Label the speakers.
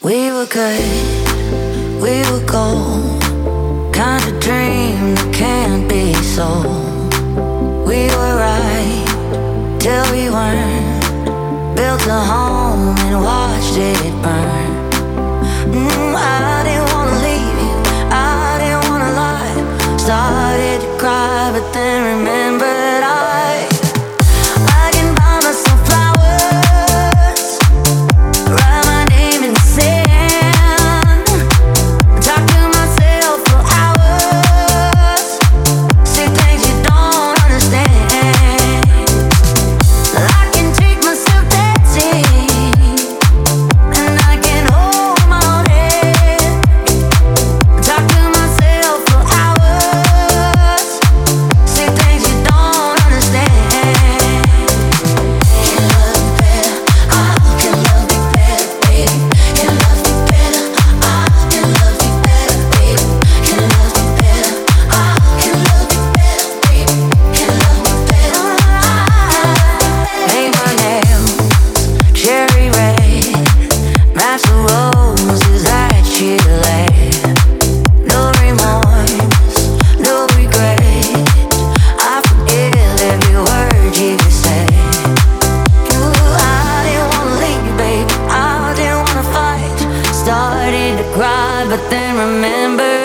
Speaker 1: We were good, we were gold, kind of dream that can't be sold. We were right till we weren't. Built a home and watched it burn. I didn't wanna leave you, I didn't wanna lie. Started to cry, but then remembered I can buy myself flowers, write my name in the sand, talk to myself for hours, say things you don't understand. I can take myself dancing, and I can hold my own head, talk to myself for hours, say things you don't understand. Can love me better, I can love me better, baby. Can love me better, I can love me better, baby. Can love me better, I can love me better, baby. Can love me better, paint my nails cherry red, match the roses that you laid. No remorse, no regret, I forgive every word you say. I didn't wanna leave, babe, I didn't wanna fight. Started to cry, but then remembered